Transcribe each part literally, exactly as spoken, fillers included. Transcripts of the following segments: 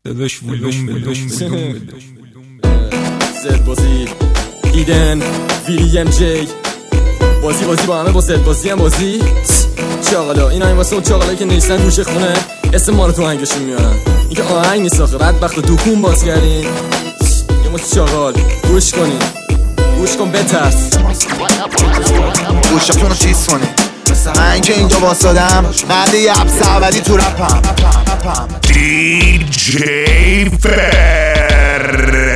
داداش ولوم بداش زد بازی ایدن ویلی ام جی بازی بازی با همه با زد بازی هم بازی چاقلا این این واسه اون چاقلایی که نیستن گوش خونه اسم ما رو تو هنگشون میارن این که آهنگ نیست آخه بدبخت و دوکون باز کردین یه مت چاقال گوش کنین گوش کن بترس گوشتون رو چیز کنین من که اینجا واسادم مرد یه حبس اولی تو رپم دی جی فر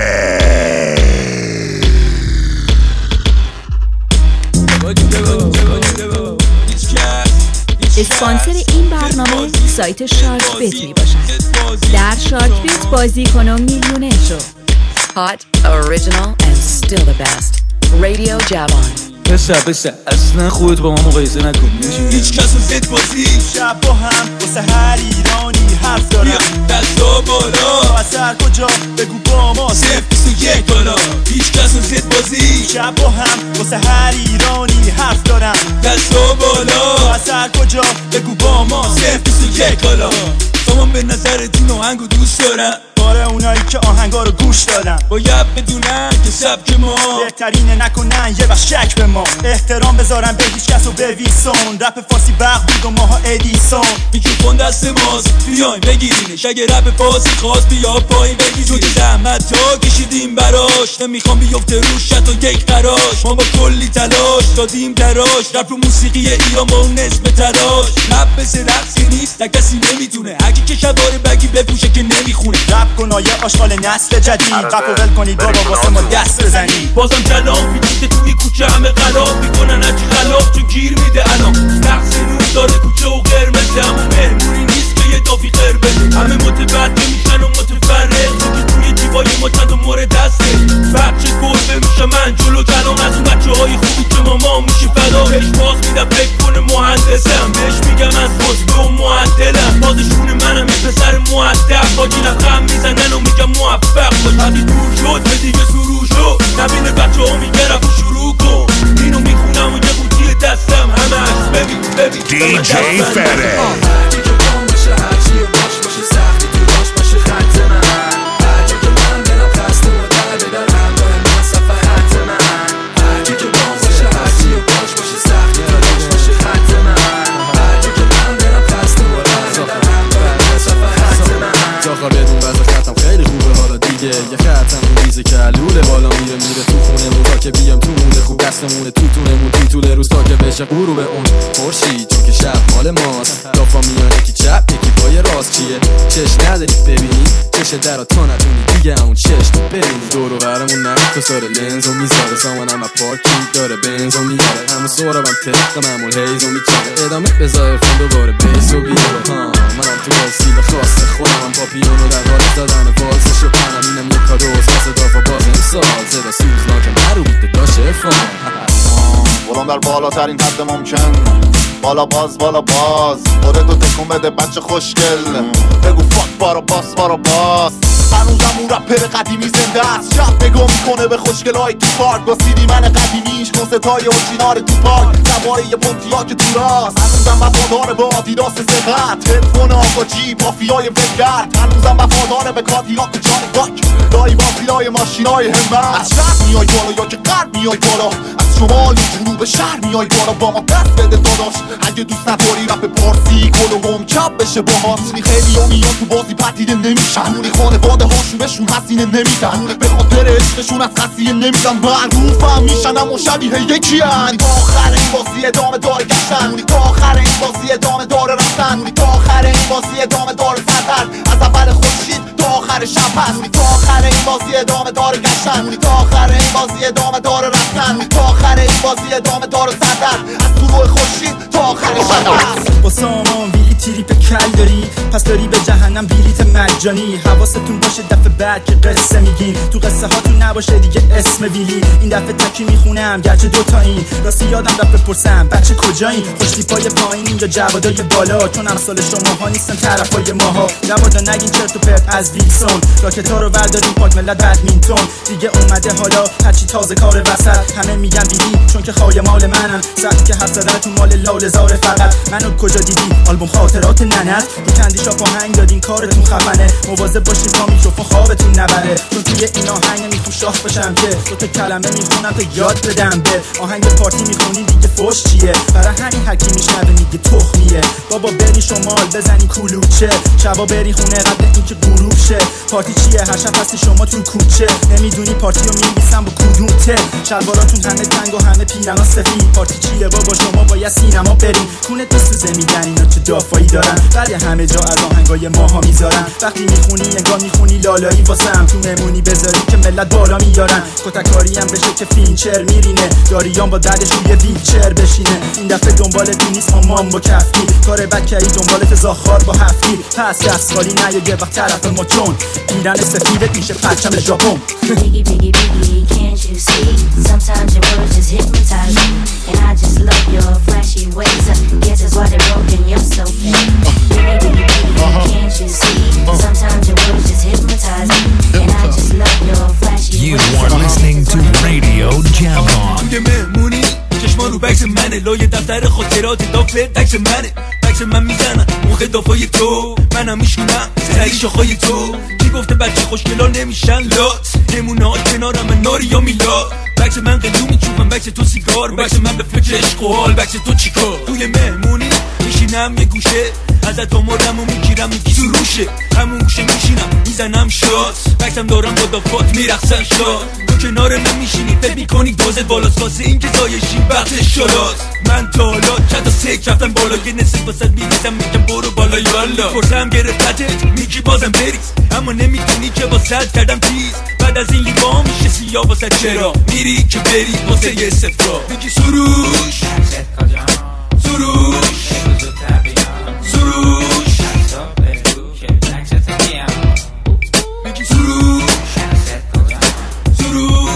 اسپانسر این برنامه سایت شارک بیت می باشد. در شارک بیت بازی کن و میلیونر شو. Hot, original and still the best. Radio Javon. بشه بشه اصلا خودت با ما مقایسه نکن. هیچ کس رو زد بازی شب با هم واسه هر ایرانی حرف دارم دستا بالا اثر کجا بگو با ما صفر بیست و یک بالا هیچ کس رو زد بازی شب با هم واسه هر ایرانی حرف دارم دستا بالا اثر کجا بگو با ما صفر بیست و یک بالا تمام به نظر دین آهنگو دوست دارم باره اونایی که آهنگا رو گوش دادن باید بدونن که سبک ما بهترینه نکنن یه وقت شک به ما احترام بذارن به هیچ کس و به ویسون رپ فارسی برق بود و ماها ادیسون میکروفون دست ماست بیاین بگیرینش اگه رپ فارسی خواست بیا پایین بگیر چون زحمت ها کشیدیم براش نمیخوام بیفته روش تا یک قراش ما با کلی تلاش دادیم تراش رپ و موسیقی ایران با اون نسب تلاش رپ بس رقصی نیست نه کسی نمیتونه هرکی که شباره بگی بپوشه که نمیخونه کنایه آشغال نسل جدید قفل ول کنید بابا واسه ما دست بزنید بازم کلام پیچیده توی کوچه همه غلاب میکنن هرچی خلاف چون گیر میده الان نقص روز داره کوچه و قرمزه همون مهمونی نیست که یه دافی خیر بده همه متبدل میشن و متفرق که توی جیبای ما چند و مورد دسته بچه گربه میشه من جلو کلام از اون بچه های خوبی که ماما میشه فدا بهش باز میدم فکر کنه مهندسم بهش میگم از حسبه و معدلم بازشون منم یه پسر معدب با گیلم میزنن و میگم موفق باش حدی دور شد به دیگه سرو شد نبینه بچه ها میگه رفت شروع کن اینو میخونم و یه قوطی دستم همش ببین ببین دی جی فره هرچی که بام باشه هرچی باش باشه سختی تو باش باشه خط من هرچی که من دلم خسته و درده در همراه من صفحه خط من هرچی که بام باشه هرچی باش باشه سختی تو باش باشه خط من هرچی که من دلم خسته و درده در همراه من صفحه خط من جاخار بدون وضع خطم خیلی خوبه حالا دیگه یه خطم رو ریزه که علوله بالا میره میره تو خونه مون تا که بیام تو مونه خوب دستمونه تو تونمون تو طول روز تا که بشه غروب اون خورشید چون که شب مال ماست دافا میان یکی چپ یکی پای راست چیه چش نداری ببینی چش درا تا نتونی دیگه همون چش تو ببینی دور و برمون نه تو ساره لنز و میذاره سامانم پارکی داره بنز و میاره همون سورم تق معمول هیز و میچاره ادامه بذار فون دوباره بیس و بیاره ها منم تو بازی خاص خودم پاپیونو در حال دادن والسشو پنم اینم یک کادوز واسه دافا باز امسال زدا سوزناکم هرو بیده داشته افان برام در بالاترین حد ممکن بالا باز بالا باز خودتو تکون بده بچه خوشگل بگو فاک بارا باس بارا باس هنوزم اون رپر قدیمی زنده است شب نگاه میکنه به خوشگلای تو پارک با سیدی من قدیمیش کنستای اورجینال تو پارک سواره یه پونتیا که تو راست هنوزم وفادار به آدیداس سقط هدفون آقا جی مافیای وگرد هنوزم وفادار به کادیلاک و جان باک دایی وافیلای ماشینای همت از شب میای بالا یا که غرب میای بالا از شمال و جنوب شهر میای بالا با ما دست بده داداش اگه دوست نداری رپ پارسی گل و هم کپ بشه با ما مونی خیلی ها میان تو بازی پدیده نمیشن مونی خانواده هاشون بهشون حسینه نمیدن به خاطر عشقشون از خسیه نمیدن معروفم میشن اما شبیه یکی هن تا آخر این بازی ادامه داره گشتن مونی تا آخر این بازی ادامه داره رفتن مونی تا آخر این بازی ادامه داره سردن از اول خورشید تا آخر شب هست مونی تا آخر این بازی ادامه داره گشتن مونی تا آخر این بازی ادامه داره رفتن مونی تا آخر این بازی ادامه داره سردن از طلوع خورشید تا آخر شب هست با سامان ویلی تریپ کل داری پس داری به جهنم بلیت مجانی حواستون باشه دفعه بعد که قصه میگین تو قصه هاتون نباشه دیگه اسم ویلی این دفعه تکی میخونم گرچه دوتا این راستی یادم رفت بپرسم بچه کجایین خوشتی پای پایین یا جوادای بالا چون امثال شماها نیستن طرفای ماها جوادا نگین چرت و پرت از ویلی ویلسون راکتا رو برداریم پاک ملت بدمینتون دیگه اومده حالا هرچی تازه کار وسط همه میگن بیبی چون که خواهی مال منن سخت که حرف زدن تو مال لاله زاره فقط منو کجا دیدی آلبوم خاطرات ننت تو کندیشا پاهنگ دادین کارتون خفنه مواظب باشین تا میکروفون خوابتون نبره چون توی این آهنگ نمیخوام شاخ بشم که دو تا کلمه میخونم تا یاد بدم به آهنگ پارتی میخونین دیگه فوش چیه برای همین هر کی میشنوه میگه تخمیه بابا بری شمال بزنی کلوچه شبا بری خونه قبل اینکه غروب شه پارتی چیه هر شب هستی شما تو کوچه نمیدونی پارتی رو می‌نویسم با کدوم ته شلواراتون همه تنگ و همه پیرانا سفید پارتی چیه بابا شما باید سینما برین کونه تو سوزه میدن اینا چه دافایی دارن ولی همه جا از آهنگای ماها میذارن وقتی میخونی نگاه میخونی لالایی واسم تو نمونی بذاری که ملت بالا میارن کتککاری هم بشه که فینچر میرینه داریان با دردش روی ویلچر بشینه این دفعه دنبالت نیست مامان با کفکی کار بد کردی دنبالت زاخار با هفتی پس دست خالی نیا یه وقت طرف ما چون پیرن سفیدت میشه پرچم ژاپن Biggie, biggie, biggie, can't you see? Sometimes your words just hypnotize me and I just love your flashy ways I guess that's why they're broken, you're so fake Biggie, biggie, biggie, can't you see? Sometimes your words just hypnotize me and I just love your flashy ways You are listening to Radio Jam-On. یه مهمونی چشما رو بکس منه لایه دفتر خاطرات دافه تکس منه بکس من میزنم موقع دافای تو منم میشونم سعی شاخای تو کی گفته بچه خوشگلا نمیشن لات نمونه ها کنارم من ناری یا میلاد بکس من قلو میچوبم بکس تو سیگار بکس من به فکر عشق و حال بکس تو چیکار توی مهمونی میشینم یه گوشه ازت آمارم و میگیرم میگی تو روشه همون گوشه میشینم میزنم شات بکسم دارم با دافات میرخصن شات تو کنار من میشینی فکر میکنی دوزت بالاست واسه این که زایشی وقت شلات من تا حالا چند تا سیک رفتم بالا یه نصف واسد میریزم میگم برو بالا یالا پرسم گرفتتت میگی بازم بریز اما نمیدونی که واسد کردم تیز بعد از این لیوان میشه سیاه واسد چرا میری که بری واسه یه صفرا میگی سروش سروش سروش میگی سروش سروش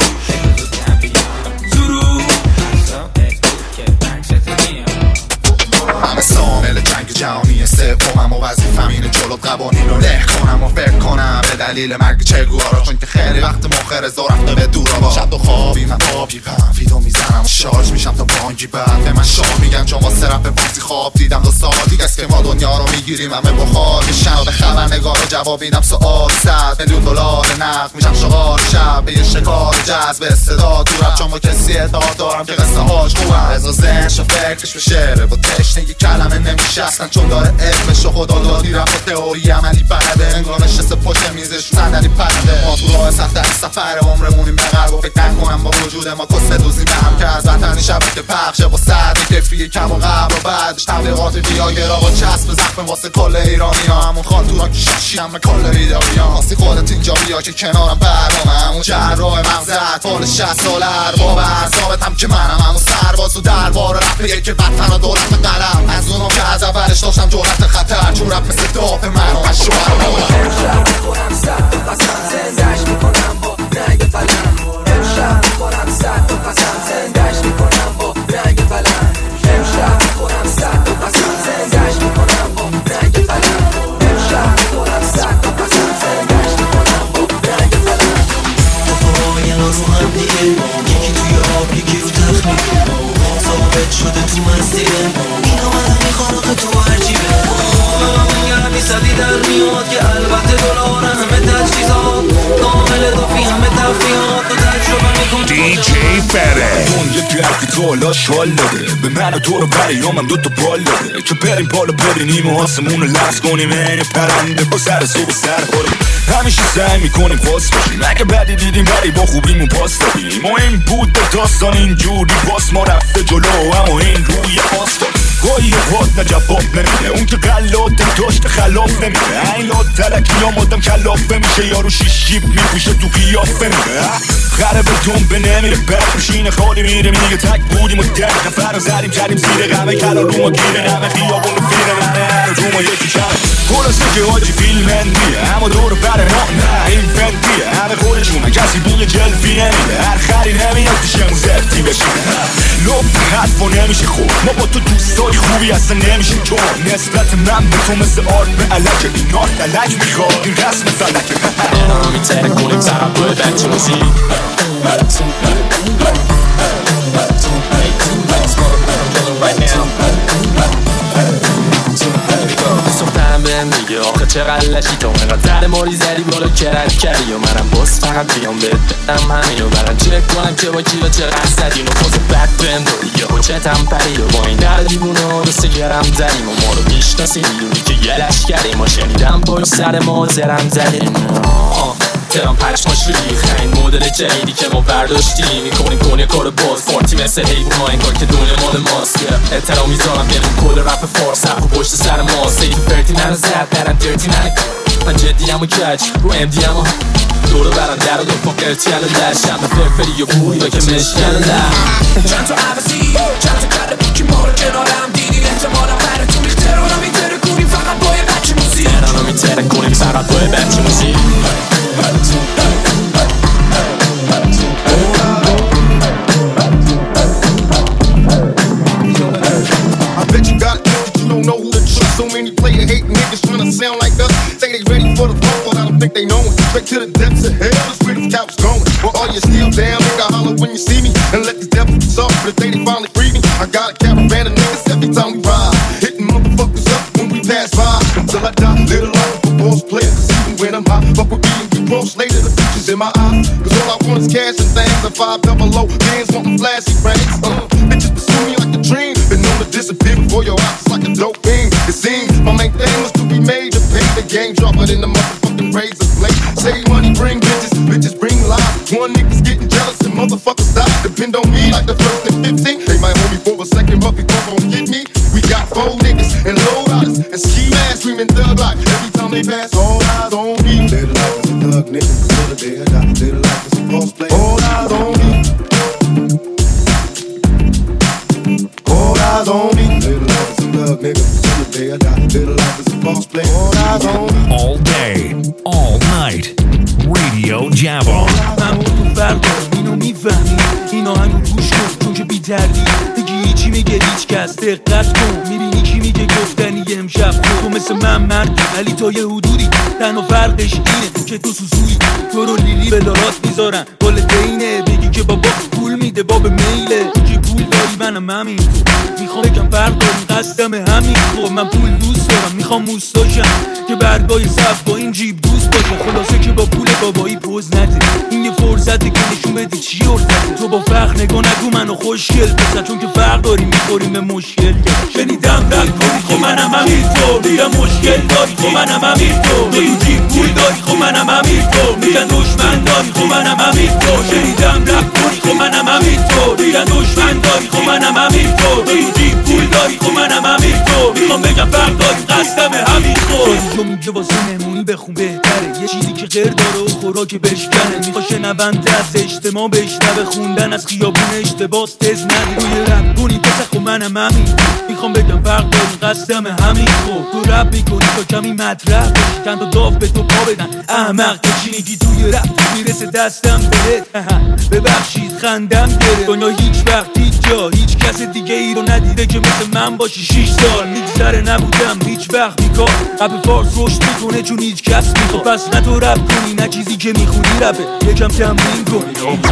همه سامل جنگ جهانی سومم و وظیفم اینه جلوت قوانین رو له کنم و فکر کنم به دلیل مرگ چگوارا چون که خیلی وقت مخر زا رفته به دورا با شب و خوابی من پاپیقم ویدو میزنم و شارژ میشم تا بانگی بعد به من شاه میگن چون واسه رفت وقتی خواب دیدم دو ساعت دیگه است که ما دنیا رو میگیریم همه بخار میشن و به خبرنگار رو جواب میدم سؤال صد میلیون دلار نقد میشم شغال شب به یه شکار جذب استعداد تو رپ چون با کسی اعتقاد دارم که قصه هاش خوبم از ذهنش و فکرش به شعره با تشنگی کلمه نمیشستن چون داره علمش و خدا دادی رفت و تئوری عملی بلده انگار نشسته پشت میزش صندلی پرنده ما تو راه سخت از سفر عمرمونیم به قلب و فکر نکنم با وجود ما کسه دوزی به هم که از وطنی شبکه پخشه با صد کفی کم و قبل و بعدش تبلیغات ویاگرا با چسب زخم واسه کل ایرانی ها همون خانتورا که شیشیم به کل ویداری ها واسه خودت اینجا بیا که کنارم برنامه همون جراح مغزت فال شصت ساله ارباب اعصابت هم که منم همون سرباز و دربار رفیه که وطن و دولت قلم از اونم که از اولش داشتم جرأت خطر چون رپ مثل داف من و از شوهر امشب میخورم صد و قسم زندش میکنم با رنگ فلم امشب میخورم صد و قسم زندش میکنم با رنگ فلم امشب میخورم صد و قسم زندش میکنم با رنگ فلم امشب میخورم صد و قسم زندش میکنم با رنگ فلم پاهای ما رو هم دیگه یکی توی آب یکی رو تخمیر ثابت شده تو مسیره این آمده میخواد آخه تو عجیبه میگرمی صدی در میاد که البته دلار همه تجهیزات کامل دافی همه تفریحات و تجربه میکن دی جی فره اون یکی هرکی تو حالاش حال داده به من و تو رو بریامم دوتا بال داده که بریم بالا ببینیم و آسمون رو لحظ کنیم این پرنده با سر صبح سر خوریم همیشه سعی میکنیم پاس باشیم اگه بدی دیدیم ولی با خوبیمون پاس دادیم ما این بود به داستان اینجوری باس ما رفته جلو اما این روی آسفال گاهی پاد نه جواب نمیده اون که قلات داشت خلاف نمیده این لات تلکی یا مادم کلافه میشه یارو شیش جیب میپوشه تو قیافه میده خره به دنبه نمیره برد میشینه خالی میره میگه تک بودیم و ده نفر رو زدیم کردیم زیر غمه کلا رو ما گیره نمه خیابون و فیره منه رو ما یکی کمه خلاصه که حاجی فیلم اندیه اما دور بره ما نه این فندیه همه خودشونه کسی بوی جلفی نمیده هر خری نمیاد پیشمون زفتی بشینه لو حرفا نمیشه خوب ما با تو دوستای خوبی اصلا نمیشه تو نسبت من به تو مثل آرد به علک این آرد علک میخواد این رسم فلکه اینا میتره کنیم فقط توی بچه موزیک سختم بهم میگه آخه چقدر لشی تو اینقدر زر ماری زدی بالا کرد کردی و منم باز فقط بیام بهت بدم همینو برم چک کنم که با کیا چقدر زدی نفاز بد بهم داری یه حجتم پرید و با این در دیوونه ها دسته گرم زدیم و ما رو میشناسی میدونی که یه لشکریم ما شنیدم پای سر ما زرم زدیم ترام پشماش ریخ این مدل جدیدی که ما برداشتیم میکنیم کنه کار باز فارتی مثل حیبون ها انگار که دنیا مال ماست احترام میذارم گرم کل رپ فارس حق و پشت سر ما سیف فرتی منو زد برم درتی منو من جدی هم و کج رو ام دی هم دورو برم در و دو فاقرتی هم لشم به فرفری و بوی و که مشکن لش چند تا عوضی چند تا کرده که ما رو کنارم دیدی احتمالم بره تو میخ ترانو میتره کنیم فقط با یه بچه موزیک ترانو میتره کنیم فقط با یه بچه موزیک I bet you got it, that you don't know who to trust. So many player hating niggas tryna sound like us. Say they ready for the flow, but I don't think they know it. Straight to the depths of hell, that's where the couch going. Well, all you still down, nigga, holler when you see me. And let these devils soft for the day they finally free me. I got a caravan of niggas every time we ride. Hitting motherfuckers up when we pass by. Until I die, little life of a boss player. Cause even when I'm high, fuck with me and get cross later. The future's in my eyes. Cause all I want is cash and things. And five double low, hands wanting flashy rings. Uh, bitches pursue me like a dream. Been known to disappear before your eyes like a dope fiend. It seems my main thing was to be made to pay the game. Drop it in the motherfucking razor blade. Say money bring bitches, bitches bring lies. One nigga's getting jealous and motherfuckers die. Depend on me like the first and fifteen. They might hold me for a second, but before gon' get me. We got four niggas and low riders and ski masks screaming thug life. Every time they pass, all eyes on me. Little life is a thug nigga, little day I die. Little life is a false play. All eyes on me. All eyes on me. Little life is a thug nigga, little day I die. Little life is a false play. All eyes on me. All day, all night, Radio Javon. من با تو فرق دارم اینو میفهمی این آهنگو گوش کن چون که بی تردید بگی چی میگه هیچ کس دقت کن میبینی کی میگه گفتنی امشب تو مثل من مردی ولی تا یه حدودی تنها فرقش اینه که تو سوسویی تو رو لیلی به لارات میذارن گل دینه بگی که بابا پول میده باب میله که پول داری منم همین میخوام بگم فرق داریم قصدم همین خب من پول دوست دارم میخوام موستاشم که برگای صف با این جیب دوست باشه خلاصه که با پول بابایی پوز نده این یه فرصته که نشون بدی چی ارزده تو با فخر نگاه نگو منو خوشگل بزن چون که فرق داریم میخوریم به مشکل شنیدم رد کنی خب منم همینطور دیدم مشکل داری خب منم همینطور تو این جیب پول داری خب منم همینطور میگن دشمن داری خب منم همینطور شنیدم رد کنی خب منم همینطور دیدم دشمن داری خب منم همینطور تو این جیب پول داری خب منم همینطور میخوام بگم فرق داری قصدم همینطور جو میگه واسه مهمونی بخون بهتره یه چیزی که غیر داره و خوراک بشکنه میخوا شنونده از اجتماع بشنوه خوندن از خیابون اشتباس تز نده روی رپ کنی پسه خب منم همین میخوام بگم فرق داریم قصدم همین خب تو رپ میکنی تا کمی مطرح باشی چند تا داف به تو پا بدن احمق که چی میگی توی رپ میرسه دستم بهت ببخشید خندم گره دنیا هیچ وقت هیچ جا هیچ کس دیگه ای رو ندیده که مثل من باشی شیش سال میگذره نبودم هیچ وقت بیکار رپ فارس رشد میکنه چون هیچ کس میخواد پس نه تو رپ کنی نه چیزی که میخونی رپه یکم تمرین کن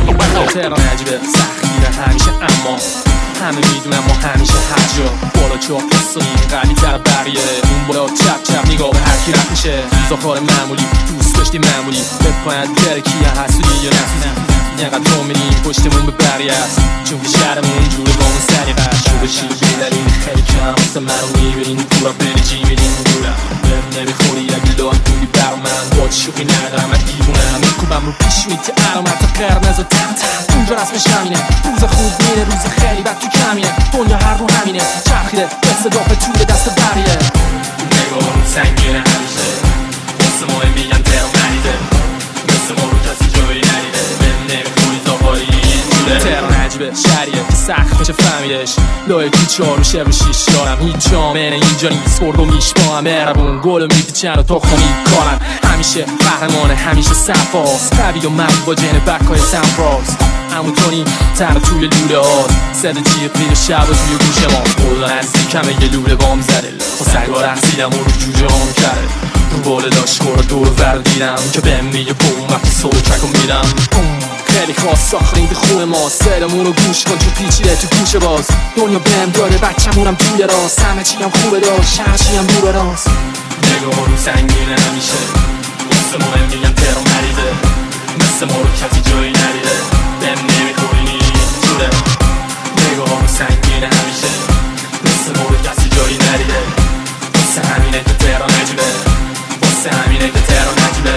تهران عجیبه سختیره همیشه اما همه میدونم ما همیشه هر جا بالا چاپ قصایی قوی تر بقیه اون بالا چپ چپ نگاه به هر کی رفت میشه زاخار معمولی دوست داشتی معمولی بپاید بره کیه حسودی یا نفیزم اینقدر تو میریم پشتمون به بقیه است چون که شهرمون جوره با اون سریقه شو بشی بیداریم خیلی کم واسه منو میبینیم دورا بری جی میریم دورم بهم نمیخوری اگه لان بودی بر من با شوخی ندارم من دیوونم میکوبم رو پیش میتی علامت قرمز و تن تن اونجا رسمش همینه روز خوب میره روز خیلی بد تو کمیه دنیا هر رو همینه چرخیده دست دافه توی دست بریه نگاه رو سنگینه همیشه واسه ما میگن تهران نریده مثل ما رو کسی جایی نریده بهم نمیخوری زاخاری تهران عجیبه شهریه سخت میشه فهمیدش لایه کی چار و شب و شیش دارم هیچ جامعه اینجا نیست خورد و میش با هم مهربون گل و میپیچن و تخم میکارن همیشه قهرمان همیشه صفاست قوی و مرد با جن بکای سمپراز همونطوری تر توی لوله ها صد جیغ میره شب و توی گوش ما خدا نزدیکمه یه لوله بام زده خب سگا رقصیدم و رو جوجه هم کرده رو باله داشت خورا دور وردیدم که بهم میگه بوم وقتی سولو ترکو میدم خیلی خواست ساختیم به خون ما سرمون رو گوش کن چون پیچیده تو گوش باز دنیا بهم داره بچه‌مونم توی راست همه چی هم خوبه داشت شهرشی هم دور راست نگاه رو سنگینه همیشه مثل مهم میگم تهران مریضه مثل ما رو کسی جایی ندیده بهم نمیخوری جوره نگاه رو سنگینه همیشه مثل ما رو کسی جایی ندیده واسه همینه که تهران عجیبه واسه همینه که تهران عجیبه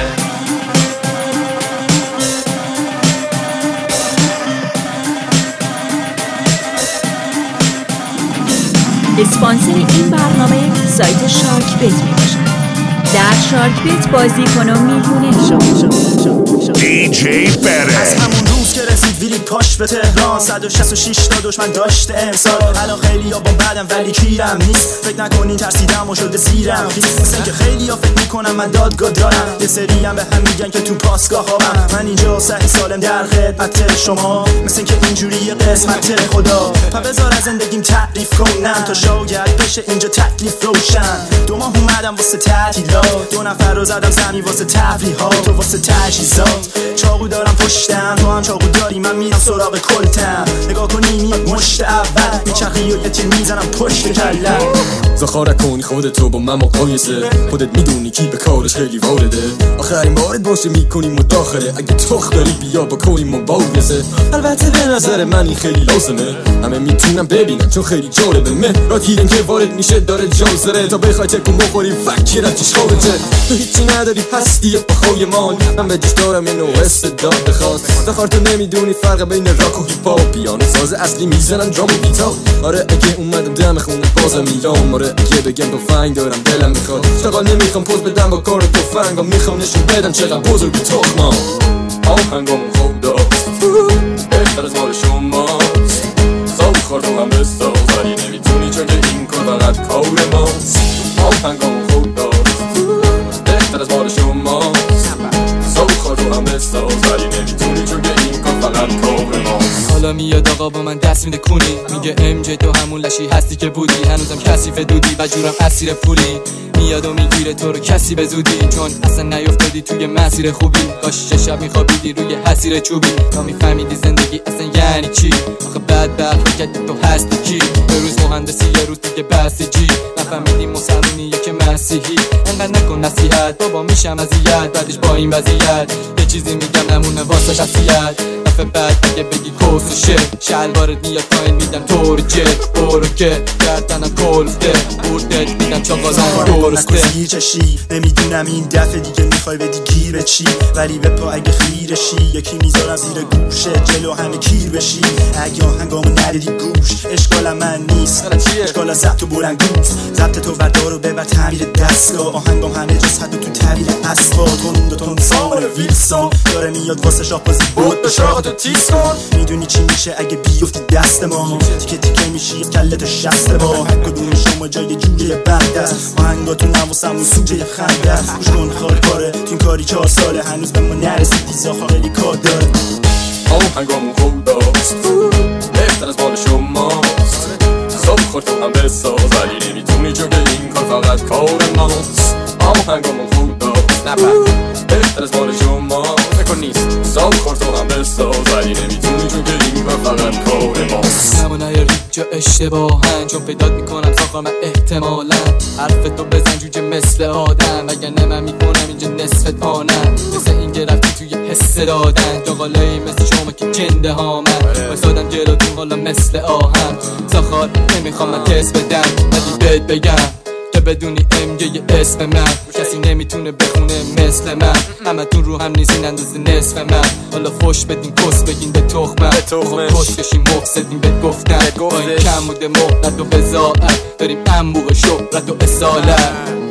اسپانسر این برنامه سایت شارک بیت می باشد. در شارک بیت بازی کن و میلیونه شو شو شو شو دی جی بره از همون روز که رسید ویلی پاش به تهران صد و شصت و شش تا دشمن داشته امسال الان خیلی ها با بعدم ولی کیرم نیست فکر نکنین ترسیدم و شده سیرم خیست مثل که خیلی ها فکر میکنم من دادگاه دارم یه سری هم به هم میگن که تو پاسگاه هم من اینجا صحیح سالم در خدمت شما مثل که اینجوری قسمت خدا پا بذار از زندگیم تعریف کنم تا شاید بشه اینجا تکلیف روشن دو ماه اومدم واسه تعطیلات دو نفر رو زدم زمین واسه تفریحات و واسه تجهیزات چاقو دارم پشتم تو هم چاقو داری من میرم سراغ کلتم نگاه کنی میاد مشت اول میچرخی و یه تیر میزنم پشت کلم زخاره کنی خودتو با من مقایسه خودت میدونی کی به کارش خیلی وارده آخرین بارت باشه میکنی مداخله اگه تخ داری بیا با کنی مبارزه البته به نظر من این خیلی لازمه همه میتونم ببینم چون خیلی جالبه مهرات هیرن که وارد میشه داره جازره تا بخوای تکون بخوری فکرت چیش خارجه تو هیچی نداری هستی بخوای مال من به دیش دارم اینو استعداد خاص زخار تو نمیدونی فرق بین راک و هیپ هاپ پیانو ساز اصلی میزنن درام و گیتار آره اگه اومدم دم خونه بازم میام آره اگه بگم تو فنگ دارم دلم میخواد شغال نمیخوام پوز بدم با کار تو فنگا میخوام نشون بدم چقدر بزرگی تخما آهنگامون خوب داست بهتر از مال شماست ساو خاردو هم بساز ولی نمیتونی چون که این کار فقط کار ماست آهنگامون خوب داست بهتر از مال شماست ساو خاردو هم بساز ولی نمیتونی چون که این کار فقط کار ماست حالا میاد آقا با من دست میده کنی میگه ام جی تو همون لشی هستی که بودی هنوزم کثیف دودی و جورم اسیر پولی میاد و میگیره تو رو کسی به زودی چون اصلا نیافتادی توی مسیر خوبی کاش شب میخوابیدی روی حسیر چوبی تا میفهمیدی زندگی اصلا یعنی چی آخه بعد بعد فکر تو هستی کی به روز مهندسی یه روز دیگه بسیجی نفهمیدی مسلمونی یک مسیحی انقدر نکن نصیحت بابا میشم اذیت بعدش با این وضعیت یه چیزی میگم نمونه واسه شخصیت دفعه بعد اگه بگی کوسوشه شلوارت میاد پایین میدم طور جت برو که گردنم کلفته بردت میدم چاقالم درسته نکن چشی نمیدونم این دفعه دیگه میخوای بدی گیر چی ولی به پا اگه خیرشی یکی میذارم زیر گوشه جلو همه کیر بشی اگه آهنگامو ندیدی گوش اشکالم من نیست اشکال ضبط و بلندگوز ضبط تو بردار و ببر تعمیر دستگاه آهنگام همه جز حد و تو تعبیر اسبا تون دو تون سامان ویلسون داره میاد واسه شاق بازی بود به شاقتو تیز کن میدونی چی میشه اگه بیفتی دست ما تیکه تیکه میشی کلت شست با هر کدوم شما جای جوجه بند است آهنگاتون نواسمون سوجه خنده است گوش کن خال کاره تو این کاری چهار ساله هنوز به ما نرسید دیزا خیلی کار داره آهنگامون خوب داست بهتر از مال شماست صبح خورد تو هم بساز ولی نمیتونی چون که این کار فقط کار ماست آهنگامون خوب داست نپر بهتر از مال شماست نکن نیست صبح خورد تو هم بساز ولی نمیتونی چون که این کار فقط کار ماست نمونه ریج جا اشتباهن چون پیدات میکنم ساخر من احتمالا حرف تو بزن جوجه مثل آدم اگر نه من میکنم اینجا نصف تانم مثل این که رفتی توی حس دادن جاقالایی مثل شما که جنده ها من بایستادم جلوتون حالا مثل آهم ساخر نمیخوام من تست بدم ولی بهت بگم که بدونی ام یه اسم من کسی نمیتونه بخونه مثل من همه تون رو هم نیزین اندازه نصف من حالا فوش بدین کس بگین به تخمم بخون کس کشیم مفسدین به گفتن با این کم بوده مهلت و بزاعت داریم انبوه شهرت و اصالت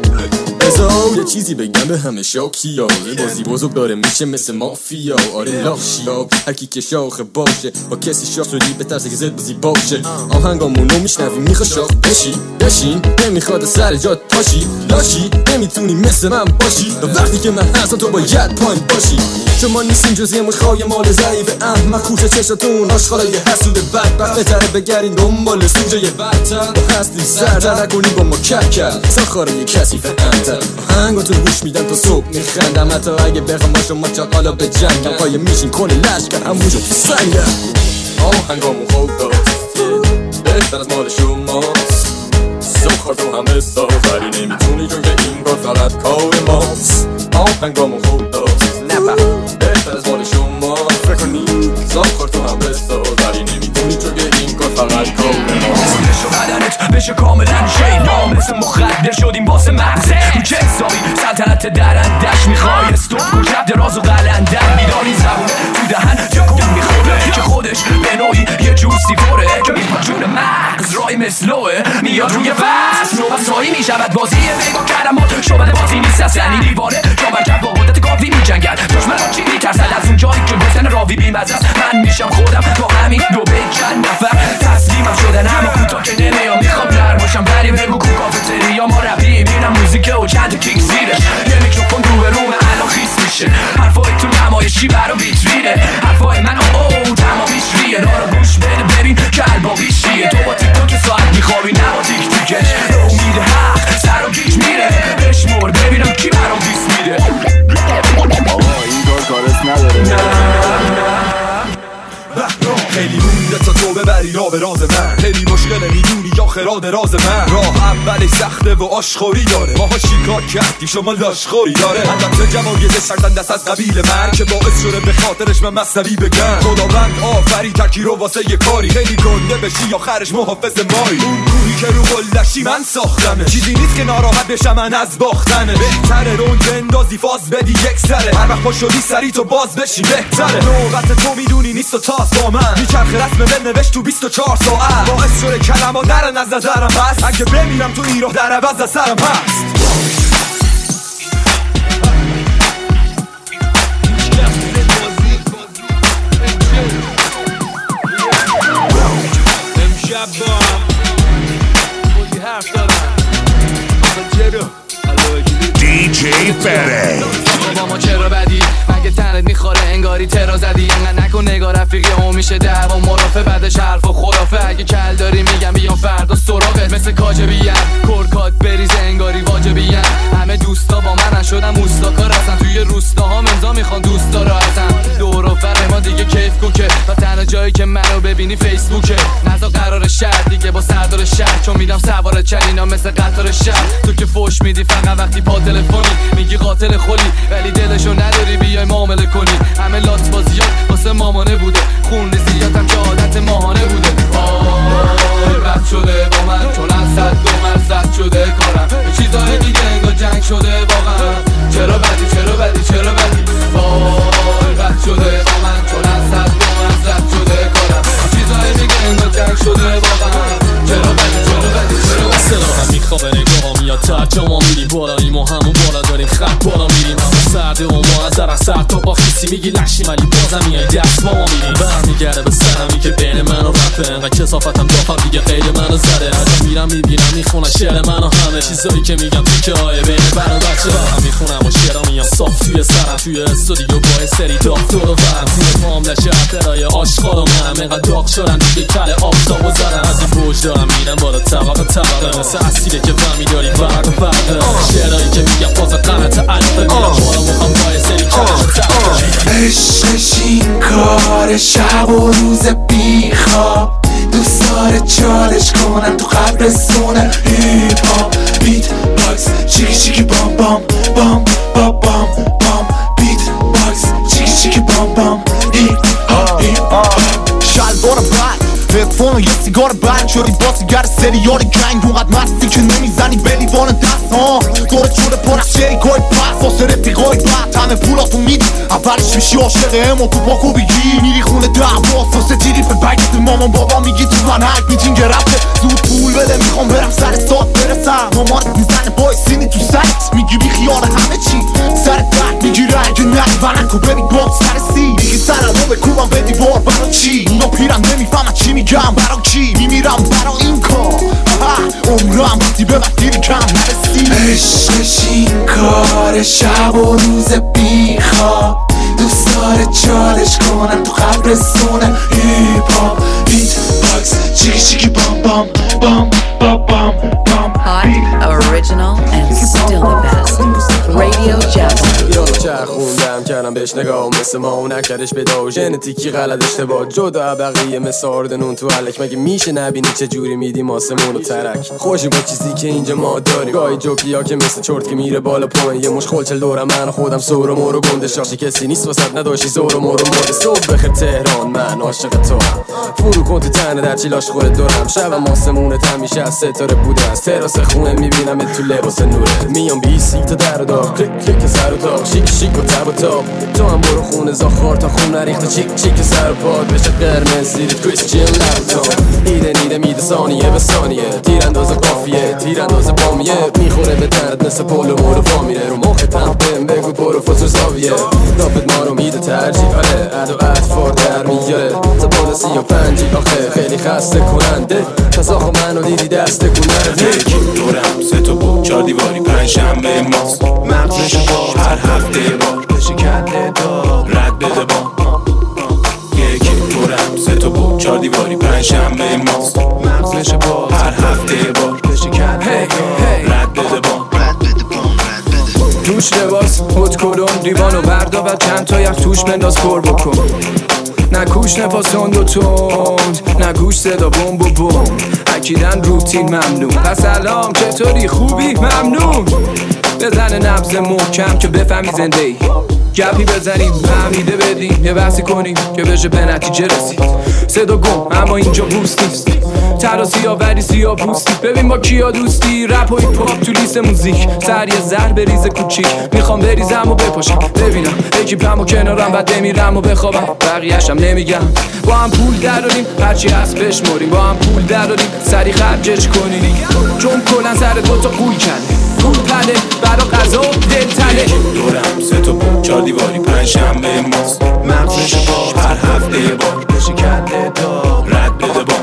بذار یه چیزی بگم به همه شاکیا بازی بزرگ داره میشه مثل مافیا آره لاخشیا هرکی که شاخه باشه با کسی شاخ شدی به ترس که زد بازی باشه آهنگامونو میشنوی میخوا شاخ بشی بشین نمیخواد سر جات پاشی لاشی نمیتونی مثل من باشی وقتی که من هستم تو باید پایین باشی شما نیستین جز یه مشخای مال ضعیف احمق کوچه چشاتون آشغالای حسود بدبخت بهتره بگردین دنبال سوژه بدتر هستی سرتر نکنی با ما کک کرد ساخاره یه کثیف انتر آهنگاتون گوش میدن تا صبح میخندم حتی اگه بخوام با شما چاقالا به جنگم قایم میشین کنه لشکر همونجا تو سنگم آهنگامون خوب داست بهتر از مال شماست سخار تو همه سافری نمیتونی چون که این کار فقط کار ماست آهنگامون خوب داست بهتر از مال شما فکر کنی سخار تو همه سافری نمیتونی چون که این کار فقط کار ماست بشو بدنت بشه کاملا شینا مثل مخدر شدیم واسه مغزه رو چه حسابی سلطنت درندش میخوای استوب کن شب دراز و قلندر بیداری زبونه تو دهن تکون میخوره که خودش به نوعی یه جوسی فوره که میپا جون مغز رای مثلوه میاد روی وز نوبستایی میشود بازی بیگا کلمات شبه بازی نیست اصلنی دیواره جابرکت با قدرت گاوی میجنگد دشمنان چی میترسد از اون جایی که گفتن راوی بیمزه است من میشم خودم با همین دو بیت چند نفر تسلیمم شدن اما کوتا که نمیام میخوام در باشم بری بگو کو کافتری یا ما رپی میرم موزیک و چند کیک زیرش یه میکروفون رو به روم الان خیس میشه حرفای تو نمایشی برا ویترینه حرفای من او تمامیش ریه دارو گوش بده ببین که الباقیش چیه تو با تیک توک ساعت میخوابی نه با تیک توکش به امید حق سر و گیج میره بشمور ببینم کی برام دیس میده آقا این کار کارست نداره خیلی مونده تا تو ببری را به راز من خیلی مشکله میدونی یا خراد راز من راه اولش سخته و آشخوری داره ماها شکار کردیم شما لاشخوری داره البته جمایز شرطن دست از قبیل من که باعث شده به خاطرش من مصنوی بگم خداوند آفری تکی رو واسه یه کاری خیلی گنده بشی آخرش محافظ مایی اون کوهی که رو قلشی من ساختمه چیزی نیست که ناراحت بشم من از باختنه بهتره رون بندازی فاز بدی یک سره هر وقت پا شدی سری تو باز بشی بهتره نوبت تو میدونی نیست و تاس با من میچرخ رسم بل نوشت تو بیست و چهار ساعت باعث شده کلمه درن از نظرم هست اگه بمیرم تو این راه در عوض از سرم هست امشب با بودی حرف دارم دی جی فره با ما چرا بدی مگه تنت میخوره انگاری ترا زدی انقدر نکن نگاه رفیقی هم میشه در و مرافه بعدش حرف و خرافه اگه کل داری میگم بیام فردا سراغت مثل کاجبیم کرکات بریز انگاری واجبیم همه دوستا با من شدم اوستاکار هستن توی روستاها امضا میخوان دوستا را هستن دور و فر ما دیگه کیف کوکه و تنها جایی که منو ببینی فیسبوکه نزا قرار شهر دیگه با سردار شهر چون میدم سوار چلینا مثل قطار شهر تو که فوش میدی فقط وقتی پا تلفنی میگی قاتل خلی ولی دلشو نداری بیای معامله کنی همه لات بازیات واسه مامانه بوده خون زیادم که عادت ماهانه بوده آی رد شده با من چون از صد دو مرزد شده کارم به چیزای دیگه انگار جنگ شده واقعا چرا بدی چرا بدی چرا بدی آی رد شده با من چون از صد دو مرزد شده کارم به چیزای دیگه انگار جنگ شده واقعا چرا بدی چرا بدی چرا بدی سلام میخوابه نگاه میاد تا جا میریم بالاییم و همون بالا داریم خط بالا میریم همون سرده و ما از در سر تا با خیسی میگی لشیم ولی بازم میای دست با ما میریم برمیگرده به سرمی که بین من و رفته انقدر کسافتم دافم دیگه خیلی منو زده ازم میرم میبینم میخونم شعر منو همه چیزایی که میگم تو که های بین بر و بچه هم میخونم و شعرها میام صاف توی سرم توی استودیو با سری داغ دور و برم توی پام لشه اپرای آشغال و منم انقدر داغ شدن دیگه کل آفتاب و زدن از این بوج دارم میرم بالا طبقه طبقه مثل اصیله که فهمی داری برق و برقه شعرهایی که میگم بازت غلط الفه میرم بالا مخوام با سری کلش طبقه عشقش این کار شب و روز بیخواب دوست داره چالش کنم تو قبرستونه هیپ هاپ بیت باکس چیکی چیکی بام بام بام بام بام بام بیت باکس چیکی چیکی بام بام هیپ هاپ هیپ هاپ شلوار بند تلفن و یه سیگار بند شدی بازیگر سریال گنگ اونقدر مستی که نمیزنی به لیوان دست ها دورت شده پر از شریکای پس واسه رفیقای بد همه پولاتو میدی اولش میشی عاشق امو تو پاکو بگی میری خونه دعواست واسه تیریف بگت مامان بابا میگی تو من حق میتین گرفته زود پول بده میخوام برم سر سات برسم مامانت میزنه بای سینی تو سرت میگی بی خیال همه چی سرت درد میگیره اگه نری ونکو ببین با سر سی میگی سرمو بکوبم به دیوار برا چی اونا پیرم نمیفهمن چی میگم برا کی میمیرم برا این کار عمرم هم وقتی به وقتی کم نرسی. عشقش این کار شب و روز بیخواب، دوست داره چالش کنم تو قبرستونه هیپ هاپ بیت باکس چیکی چیکی بام بام بام بام بام بام. Hot, original, and still the best. Radio Jazz. ایرانو چرخوندم کردم بهش نگاه مثل ما و نکردش بداو ژنتیکی غلط اشتباه جدا بقیه مثل آردنون تو حلک. مگه میشه نبینی چه جوری میدیم آسمون و ترک خوشی با چیزی که اینجا ما داریم. گاهی جوکیا که مثل چرت که میره بالا پایین یه مش خلچل دورم من خودم سور و مور و گنده شاشی کسی نیست واسط نداشتی زور و مور و مرد. صبح بخیر تهران من عاشق تو هم فرو کن تو تنه در چیلاش خورد دورم شبم آسمونت همیشه از ستاره بوده از تراس خونه میبینم تو لباس نوره میام بیسی تا در و داغ کلیک کلیک سر و تاق شیک شیک و تب و تاب تو هم برو خونه زاخار تا خون نریخته چیک چیک سر و پاد بشه قرمز زیرت کریستیان لپتاپ ایده نیده میده ثانیه به ثانیه تیرانداز قافیه تیرانداز بامیه میخوره به تنت مثل پولو مورو فا میره رو مخت هم بهم بگو برو فوتو زاویه رابط ما رو میده ترجیح آره عد و اطفار در میاره زبان سی و پنجی آخه خیلی خسته کننده پس آخو منو دیدی دسته کننده یکی دورم سه تا بود چار دیواری پنج شنبه ماست مغزش با هر هفته بار بشه کنده دار رد بده با یکی دورم سه تا بود چار دیواری پنج شنبه ماست مغزش با هر هفته بار بشه کنده دار رد بده با توش لباس هد کلون دیوانو بردا و چند تا یخ توش بنداز پر بکن نه کوش نفاسون دو تند نه گوش صدا بوم بو بوم اکیدن روتین ممنون پس سلام چطوری خوبی ممنون بزنه نبض محکم که بفهمی زنده ای گپی بزنیم فهمیده بدیم یه بحثی کنیم که بشه به نتیجه رسید صدا گم اما اینجا بوست نیست ترا سیاه وری سیاه پوستی ببین با کیا دوستی رپ و هیپ هاپ تو لیست موزیک سر یه زهر بریز کوچیک میخوام بریزم و بپاشم ببینم اکیپم و کنارم بعد بمیرم و بخوابم بقیه‌شم نمیگم با هم پول دراریم هرچی هست بشمریم با هم پول دراریم سری خرجش کنیم چون کلن سر دوتا قول کنه پول پله برا غذا و دل تله دورم سه تا بود چار دیواری پنج شنبه ماست مغزش با هر هفته بار بشه کنده دار رد بده با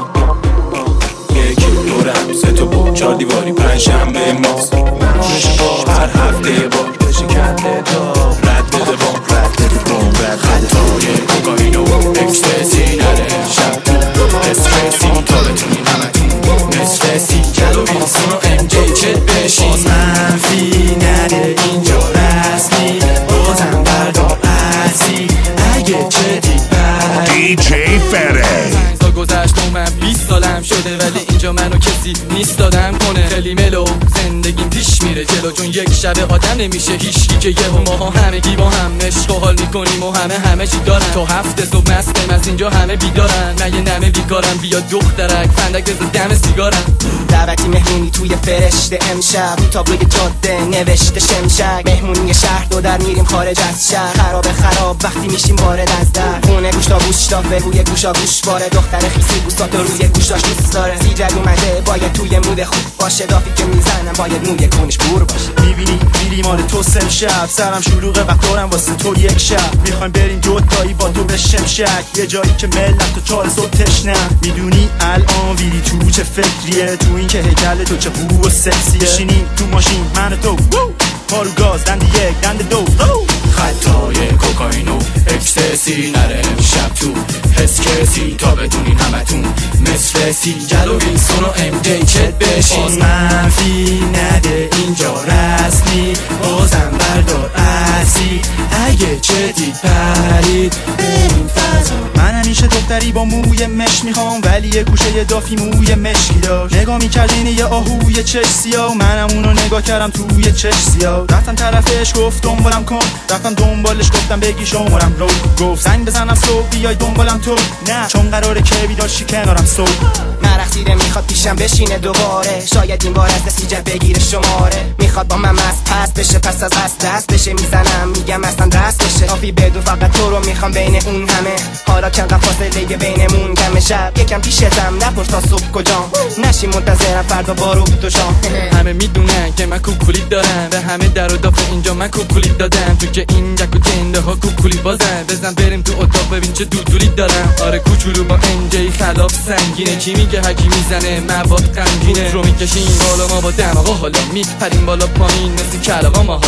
یکی دورم سه تا بود چار دیواری پنج شنبه ماست مغزش با هر هفته بار بشه کنده دار رد بده با رد بده با خطای کوکائین و اکستازی نره شب استرسی تا بتونی همتون مثل سی کلو ویلسون و ام جی چت بشین منفی نده اینجا رسمی بازم بردار ازی اگه چه دید دی جی فره سال گذشت و من بیست سالم شده ولی اینجا منو کسی نیست دادم کنه خیلی ملو زندگیم پیش میره جلو چون یک شب آدم نمیشه هیچکی که یه و ماها همگی با هم عشق و حال میکنیم و همه همه چی دارن تا هفته صبح مستم از اینجا همه بیدارن من یه نمه بیکارم بیا دخترک فندک بزن دم سیگارم دعوتی مهمونی توی فرشته امشب رو تابلوی جاده نوشته شمشک مهمونی شهر دو در میریم خارج از شهر خراب خراب وقتی میشیم وارد از در خونه گوشتا گوشتا به روی گوشا گوش باره دختر خیسی بوستاتو روی گوشاش دوست داره سیجد اومده باید توی مود خوب باشه دافی که میزنم باید موی کونش بور باشه میبینی میری مال تو سم شب سرم شلوغه وقت دارم واسه تو یک شب میخوایم بریم جدایی با تو به شمشک یه جایی که ملت تو چهار صبح تشنه میدونی الان ویری تو چه فکریه تو این که هیکل تو چه خوب و سکسیه بشینیم تو ماشین من و تو پارو گاز دند یک دند دو خطای کوکائین و اکستازی نره شب تو حس کسی تا بدونین همتون مثل سی جلو ویلسون و ام جی چت بشین باز منفی نده اینجا رسمی بازم بردار ازی اگه چه دید پرید این فضا من همیشه دختری با موی مش میخوام ولی یه گوشه دافی موی مشکی داشت نگاه میکردین یه آهوی چش سیاه منم اونو نگاه کردم توی چش سیاه رفتم طرفش گفت دنبالم کن رفتم دنبالش گفتم بگی شمارم رو گفت زنگ بزنم صبح بیای دنبالم تو نه چون قراره که بیداشی کنارم صبح مرخصیره میخواد پیشم بشینه دوباره شاید این بار از نسیجه بگیره شماره میخواد با من مست پس بشه پس از قصد دست بشه میزنم میگم اصلا دست بشه کافی بدون فقط تو رو میخوام بین اون همه حالا چند فاصله فاصله بینمون کم شب یکم پیشتم نپرس تا صبح کجام نشی منتظرم فردا بارو تو شام همه میدونن که من کوکولی دارم به همه در و دافه اینجا من کوکولی دادم تو که این جک و جنده ها کوکولی بازن بزن بریم تو اتاق ببین چه دودولی دارم آره کوچولو با انجی خلاف سنگینه کی میگه هکی میزنه مواد غمگینه رو میکشیم بالا ما با دماغا حالا میپریم بالا پایین مثل کلاغا ماها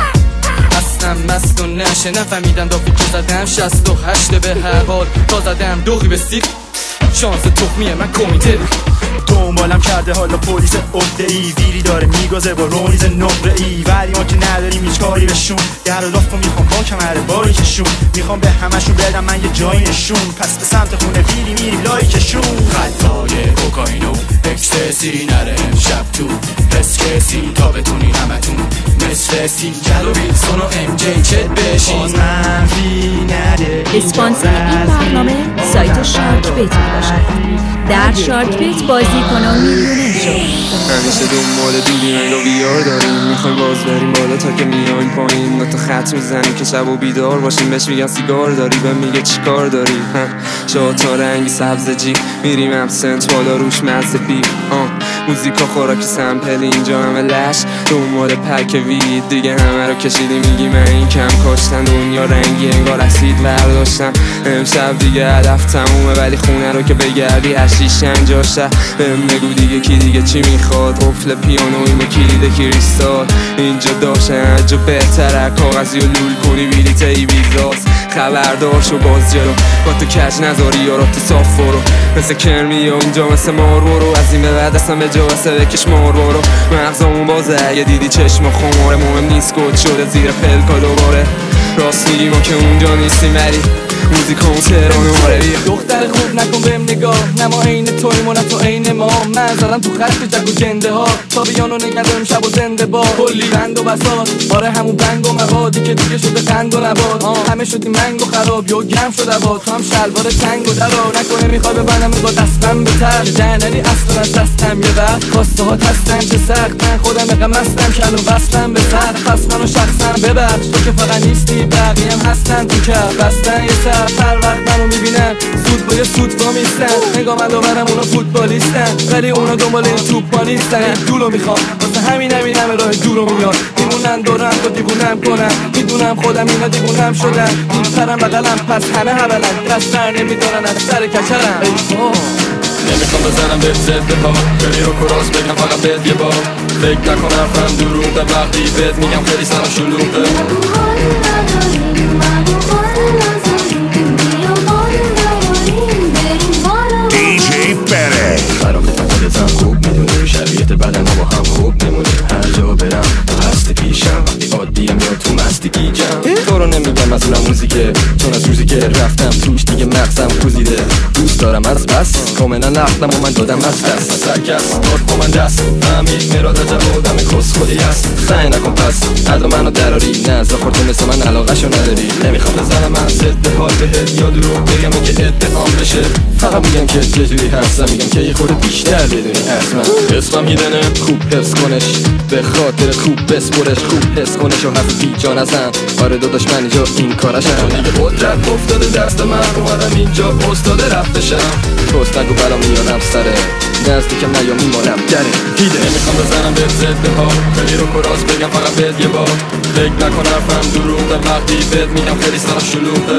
هستم مست و نشه نفهمیدم دافی که زدم شست و هشته به هر حال تا زدم دوغی به سیک شانس تخمیه من کمیته دنبالم کرده حالا پلیس عهده ای ویری داره میگازه با رومیز نقره ای ولی ما که نداریم هیچ کاری بهشون در و دافت میخوام با کمر باریکشون میخوام به همشون بدم من یه جایی نشون پس به سمت خونه ویری میریم لایکشون خطای کوکائین و اکستسی نره امشب تو حس کسی تا بتونی همتون مثل سیکل و ویلسون و ام جی چت بشین منفی نده اسپانسر این برنامه سایت شارک بیت میباشد در شارک بیت بازی کنم میلیونر شو همیشه دنبال دودیم انگار بیار داریم میخوایم باز بریم بالا تا که میایم پایین با تو خط میزنیم که شب و بیدار باشیم بهش میگن سیگار داری به میگه چی کار داری شاد تا رنگی سبز جی میریم ابسنت بالا روش مزه بی آه موزیکا خوراکی سمپل اینجا همه لش دنبال پک وید دیگه همه رو کشیدی میگی من این کم کاشتن دنیا رنگی انگار اسید برداشتن امشب دیگه هدف تمومه ولی خونه رو که بگردی هشیش انجاشه بهم بگو دیگه کی دیگه چی میخواد قفل پیانویم و کلید کریستال اینجا داشته هجا بهتره کاغذی و لول کنی بلیت ای ویزاس خبردار شو باز جلو با تو کج نذاری یارا تو صاف برو مثل کرمی و اونجا مثل مار برو از این به بعد اصلا به جا واسه بکش مار برو مغزامون بازه اگه دیدی چشم خماره مهم نیست گل شده زیر پلکا دوباره راست میگی ما که اونجا نیستیم ولی موزیکامون تهران و ماربی دختر خوب نکن بهم نگاه نه ما عین تویم و نه تو عین ما من زدم تو خط جک و جنده ها تا بیانو نگردم شب و زنده با کلی بند و بساط آره همون بنگ و موادی که دیگه شده قند و نبات همه شدی منگ و خراب یا گم شده با تو هم شلوار تنگ و درا نکنه میخوای ببنم با دستم به تر جنری اصلا از دستم یه وقت خواسته ها تستم چه سخت من خودم اقا مستم کل و بستم به سر پس منو شخصم ببخش تو که فقط نیستی بقیه هم هستن تو که بستن یه سر هر وقت منو میبینن سود با یه سود با میستن نگاه من دوبرم اونا فوتبالیستن ولی اونا دنبال این توپ نیستن دولو میخوام واسه همین همین همه راه دورو میاد میمونن دورم تو دیوونم کنم میدونم خودم اینا دیوونم شدن پرم بغلم پس همه هبلن دستر نمیدارن از سر کچرم نمیخوام بزنم به زده ها خیلی رو کراس بگم فقط بهت یه بار فکر نکنم فهم دروغه وقتی بهت میگم خیلی سرم شلوغه دی جی Pere خرابت خودتم خوب میدونی شرایط بدن ما هم خوب نمونی هر جا برم هست پیشم وقتی عادیم یا تو مستی گیجم تو رو نمیگم از اونم موزیکه چون از روزی که رفتم توش دیگه مغزم کوزیده دوست دارم از بس کاملا نقلم و من دادم از دست از هر کس داد با من دست فهمید مراد عجب آدم کس خودی هست سعی نکن پس ادا منو دراری نه زخور تو مثل من علاقه‌شو نداری نمیخوام بزنم من ضد حال بهت یا دروغ بگم که اتهام بشه فقط میگم که چجوری هستم میگم که یه خورده بیشتر بدونی حتما اسمم هیدنه خوب حفظ کنش به خاطر خوب بسپرش خوب حس کنش و حرف بی جان ازم آره داداش من اینجا این کارشم دیگه قدرت افتاده دست من اومدم اینجا استاد رفت بشم توست نگو بلا میانم سره نزدیکم نیا میمانم دره هیده نمیخوام بزنم به ضد ها خیلی رو کراس بگم فقط بهت یه بار فکر نکن حرفم دروغه وقتی بهت میگم خیلی سرم شلوغه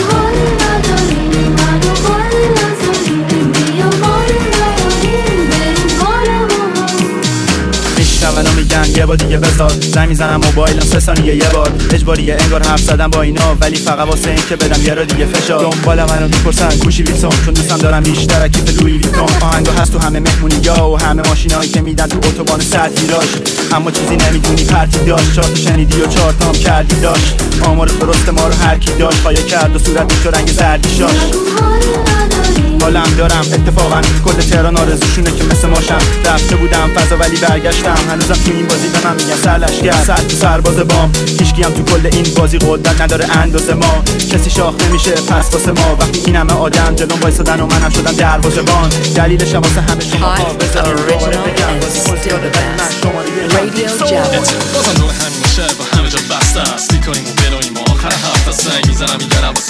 میشنون و میگن یه بار دیگه بذار زنگ میزنم موبایلم سه ثانیه یه بار اجباریه انگار حرف زدم با اینا ولی فقط واسه این که بدم یه را دیگه فشار دنبال منو میپرسن گوشی ویلسون چون دوستم دارم بیشتر کیف لویی ویتون آهنگا هست تو همه مهمونی‌ها و همه ماشینایی که میدن تو اتوبان سطحی راش اما چیزی نمیدونی پرتی داشت چهار تا شنیدی و چهار تا هم کردی داشت آمار درست ما رو هر کی داشت خواهی کرد و صورتش رو رنگ زردی شاش حالم دارم اتفاقا کل تهران آرزوشونه که مثل ماشم رفته بودم فضا ولی برگشتم هنوزم تو این بازی به من میگن سرلشگر سر تو سرباز بام هیچکی هم تو کل این بازی قدرت نداره اندازه ما کسی شاخ نمیشه پس واسه ما وقتی این همه آدم جلوم وایسادن و منم شدم دروازه‌بان دلیلش واسه همه شما ها بذارید بازم رو همین شهر با همه جا بسته است تی کنیم و براییم و آخر هفته سنگ میزنم میگرم واسه مهمون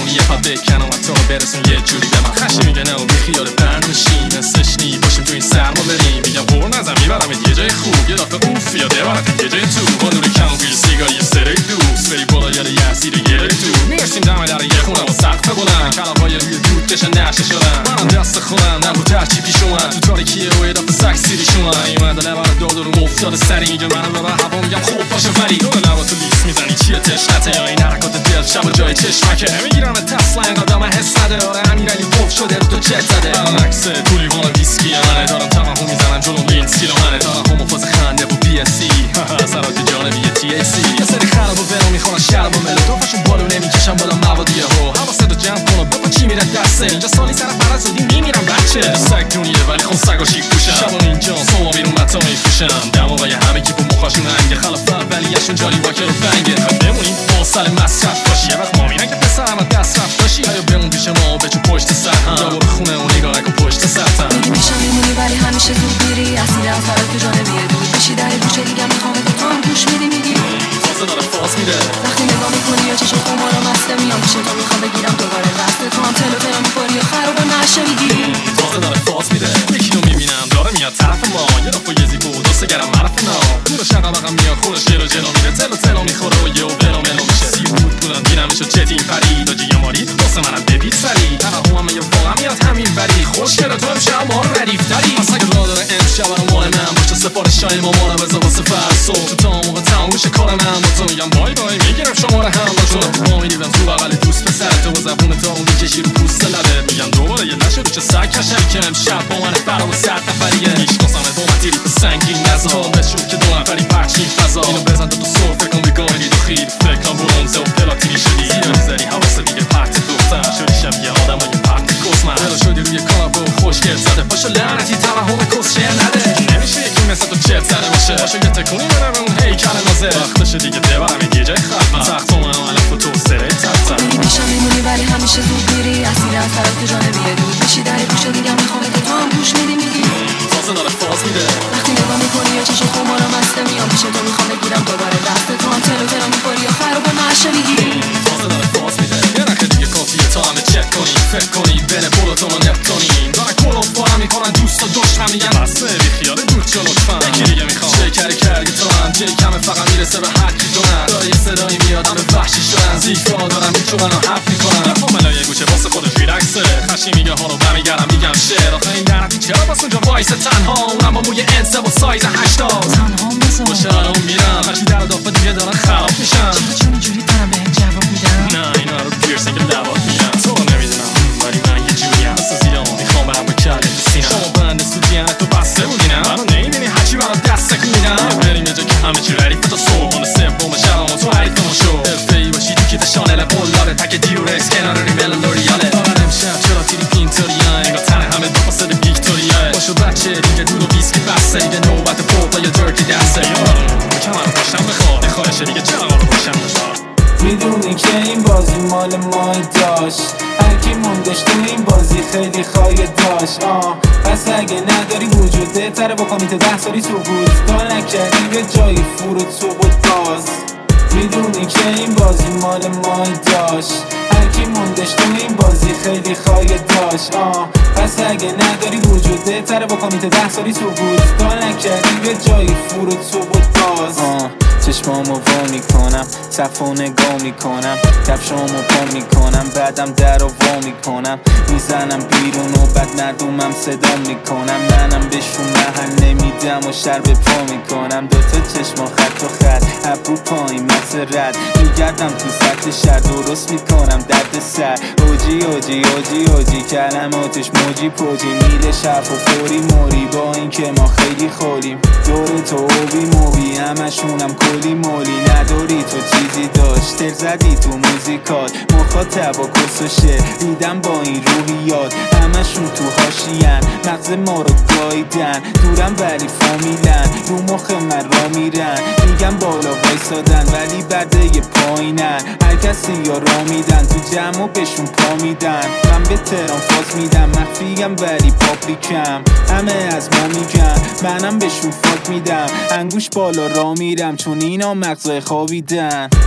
میکنی یه پا بکنم و تو رو برسون یه جوری به من خشی میگه نه و بی خیال برد میشیم استشنی باشیم تو این سرما بریم میگم قور نزم میبرم یه جای خوب یه دفعه اوف یا دبرت یه جای تو با نور کم گوی سیگار یه سره دوست بری بالا یاد یه اسیر یه تو میرسیم دم در یه خونه و سقف بلند کلمهای روی دود کشن نشه شدن منم دست خونم نبود ترچی پیش اومد تو تاریکیه و یه دفعه سکس سیری شومن ایمده لبر داد رو مفتاد سری میگه منم ببر هوا میگم خوب باشه ولی دو لبا تو لیست میزنی چیه تشنته یا این حرکات دل شب و جای چشمکه میگیرم تسلا اینقدر من حس نده آره امیرعلی پف شده رو تو چت زده من عکس تو لیوان ویسکی منه دارم توهم میزنم جلو لینسکی منه دارم همو فاز خنده و بی اس سی سرات جانبی تی ای سی یه سری خراب و برو میخورن شراب و ملودوفشون بالو نمیکشن بالا موادیه ها حواست رو جمع کن و بپا چی میره دسته اینجا سالی سر فرز زودی میمیرم بچه سگ دونیه ولی خون سگ و شیک پوشن شبان اینجا صبح بیرون متا میفروشن دماغای همه کی با مخاشون هنگه خلاف اولیه‌شون جالی واکر و بنگه خب بمونیم باصل مصرف باشی یه وقت ما میرن که پسرم از دست رفت باشی آیا بمون پیش ما و بچو پشت سر هم یا برو خونه و نگاه نکن پشت سرتم میگی میشم میمونی ولی همیشه زود میری اصیل از فرات تو جانبیه دور بشی در گوشه دیگه میخوام که تو هم گوش میدی میگی تازه داره فاس میده وقتی نگاه میکنی یا چشم خمارا مسته میام پیش تو میخوام بگیرم دوباره دست تو هم تلو تلو میخوری یا خرابه نشه میگی تازه داره فاس میده یکی رو میبینم داره میاد طرف ما یه دفعه یه زیبا و دوست گرم معرف نا دور شقا بقم میاد خورش جلو جلو میره تلو تلو میخوره و یه و بلو ملو میشه سی بود بودن دیدمشو چتین پرید آجی یا ماری واسه منم ببید سری توهمم یه واقعا میاد همین بری خوش کرده تو امشب ما رو ردیف داری اصلا که را داره امشب رو مال من باشه سفارش های مامانم بزا واسه فرسو تو تا موقع تموم میشه کار من با تو میگم بای بای میگیرم شما رو هم با تو با میدیدم تو بغل دوست پسر تو با زبون تا اون میکشی رو پوست لبه میگم دوباره یه نشه رو چه سگ کشم که امشب با من فرا و صد نفریه میشناسمه با من تیری سنگین نزا بشون که دو نفری پرچین فضا اینو بزن تو سر فکر کن بگاهی دو خیلی فکر کن برونزه و پلاتینی شدی زیادی زدی حواسه دیگه پرت دختر شدی شبیه آدم های پرت کسمن دلا شدی روی کار با خوشگل زده پاشو لعنتی توهم کسشه نده نمیشه یکی مثل تو چت زده باشه پاشو یه تکونی برم اون هیکل نازه وقتشه دیگه دبرم یه جای خفم تخت و من علف و تو سره تختم میگی میشم میمونی ولی همیشه زود میری اصیل از فرات تو جانبیه دور بشی در گوشه دیگه میخوام که تو هم گوش میدی میگی تازه داره فاز میده وقتی نگاه میکنی یا چشم خمارا مسته میام پیش تو میخوام بگیرم دوباره دست تو هم تلو تلو میخوری یا خرابه نشه میگی تازه داره فاز میده یه نخه دیگه کافیه تا همه چک کنی فکر کنی بره برو تو ما نفتانیم دارن کلو بارم میکنن دوست و دشت هم میگن بسته بی خیاله دور چه لطفا یکی دیگه میخوام شکری کرگی تو هم جی کمه فقط میرسه به هر کی دونن داره یه صدایی میاد همه وحشی شدن زیفا دارن میچونن و حف میکنن کاملا یه گوشه واسه خودش ریلکسه خشی میگه ها رو برمیگردم میگم شعر آخه این درنتی چرا باس اونجا وایسه تنها اونم با موی انسه و سایز هشتاد تنها مثل باشه الان میرم هرچی در دافه دیگه دارن خراب میشن چرا چون اینجوری دارم به جواب میدم نه اینا رو پیرسینگ لبات میگم تو رو نمیدونم ولی من یه جوریم مثل زیران میخوام برم با کله تو سینم شما بند سودیم تو بسته بودینم منو نمیبینی هرچی برات دست تکونیدم بریم یه جا که همه چی ردیفه تا صبحانه سوم شبم و تو حریفمون شو حرفه‌ای باشی تو کیف شانل قلاره تک دیورکس کنار ریمل لوریاله فقط امشب چرا تیری پینتوریه انگار تن همه دو فاصله ویکتوریه باشو بچه دیگه دود و ویسکی بسته دیگه نوبت فوق یا درکی دسته یارو کمر رو باشم بخواد خواهشه دیگه چرا رو باشم بخواد میدونی که این بازی مال مای داشت هرکی موندش تو این بازی خیلی خواهی داشت آه پس اگه نداری وجود بهتره با کامیت ده سالی تو بود تا نکردی به جایی فرود تو بود باز میدونی که این بازی مال مای داشت هرکی موندش تو این بازی خیلی خواهی داشت آه پس اگه نداری وجود بهتره با کامیت ده سالی تو بود تا نکردی به جایی فرود تو بود باز آه چشمامو وا میکنم صفو نگاه میکنم کفشامو پا میکنم بعدم در رو وا میکنم میزنم بیرون و بعد مردمم صدا میکنم منم بهشون محل نمیدم و شر به پا میکنم دوتا چشما خط و خط ابرو پایین مغز رد میگردم تو سطح شهر درست میکنم درد سر اوجی اوجی اوجی اوجی کلماتش موجی پوجی میره شف و فوری موری با این که ما خیلی خوریم دور تو اوبی موبی همشونم کلی مولی نداری تو چیزی داشت تر زدی تو موزیکات مخاطب و کس و شعر دیدم با این روحیات همشون تو هاشین مغز ما رو گاییدن دورم ولی فامیلن رو مخ من را میرن میگم بالا وایسادن ولی برده یه پایینن هر کسی یا را میدن تو جمع و بهشون پا میدن من به ترام فاز میدم مخفیم ولی پاپلیکم همه از ما میگن منم بهشون فاک میدم انگوش بالا را میرم چون اینا مغزای خوابیدن میدونی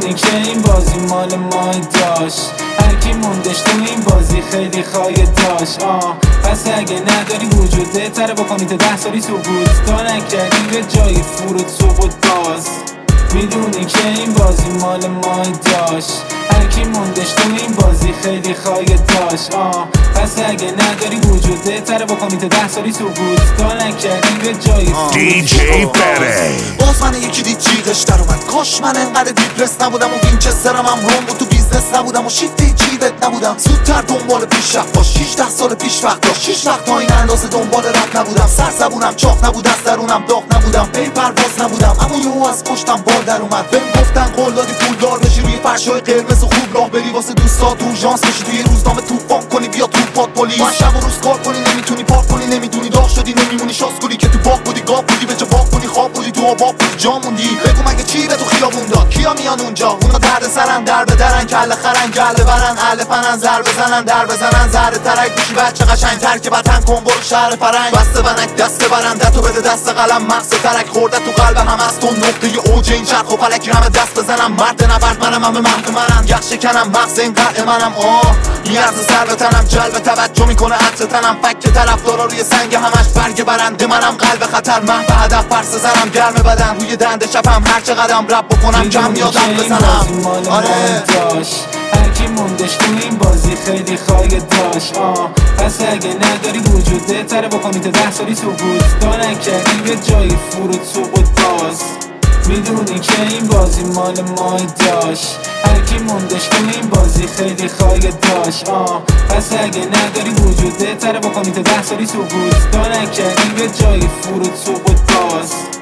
میدونی که این بازی مال مای داشت هرکی موندش تو این بازی خیلی خواهی داشت آه پس اگه نداری وجوده تره بکنی تا ده سالی سکوت تا نکردی به جای فرود سقوط باز میدونی که این بازی مال مای داشت هرکی موندش تو این بازی خیلی خواهی داشت آه پس اگه نداری وجوده تره بکنی تا ده سالی سکوت تا نکردی به جای دی جی بره باز من یکی دید جیغش در اومد کاش من انقدر دیپرس نبودم و وینچسترم هم روم بود تو بیزنس نبودم و شیفتی جیبت نبودم زودتر دنبال پیشرفت باش شیشده سال پیش وقت داشت شیش وقت تا این اندازه دنبال رفت نبودم سر زبونم چاق نبود از درونم داغ نبودم بی پرواز نبودم اما یهو از پشتم بال در اومد بهم گفتن قول دادی پولدار بشی روی فرشای قرمز و خوب راه بری واسه دوستا تو اورژانس بشی توی روزنامه طوفان کنی بیا تو پات پلیس ما شب و روز کار کنی نمیتونی پاک کنی نمیدونی داغ شدی نمیمونی شاسکولی که تو باغ بودی گاو بودی به جا باغ کنی خواب بودی تو آباب بودی جا موندی بگو مگه چی به تو خیابون داد کیا میان اونجا اونا درد سرن در بدرن کله خرن گله برن اهل فنن زر بزنن در بزنن زهر ترک بشی بچه قشنگ‌تر که وطن کن برو شهر فرنگ بسته بنک دست برندتو بده دست قلم مغز ترک خورده تو قلب هم از تو نقطه اوج این چرخ و فلک همه دست بزنم مرد نبرد منم همه مرد منم یخ شکنم مغز این قطع منم آه میارز سر به تنم جلب توجه میکنه عطر تنم فک طرفدارا روی سنگ همش برگ برنده منم قلب خطر محو هدف پرس زنم گرم بدن روی دنده شبم هر چه قدم رب بکنم کم یادم بزنم آره هرکی موندش تو این بازی خیلی خواهی داشت آه پس اگه نداری وجوده تره بکنی تا ده سالی سکوت تا نکردی به جای فرود سقوط باز میدونی که این بازی مال مای داشت هرکی موندش تو این بازی خیلی خواهی داشت آه پس اگه نداری وجوده تره بکنی تا ده سالی سکوت تا نکردی به جای فرود سقوط باز